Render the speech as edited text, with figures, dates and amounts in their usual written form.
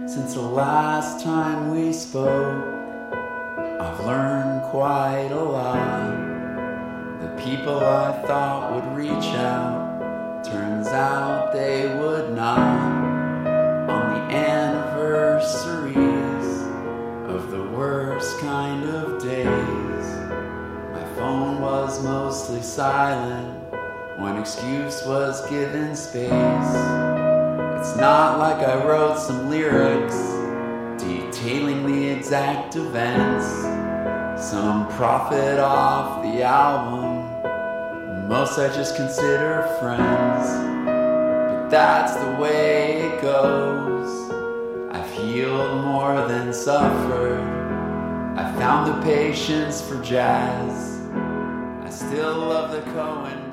Since the last time we spoke, I've learned quite a lot. The people I thought would reach out, turns out they would not. On the anniversaries of the worst kind of days, my phone was mostly silent when excuse was given space. It's not like I wrote some lyrics detailing the exact events, some profit off the album. Most I just consider friends, but that's the way it goes. I've healed more than suffered. I found the patience for jazz. I still love the Cohen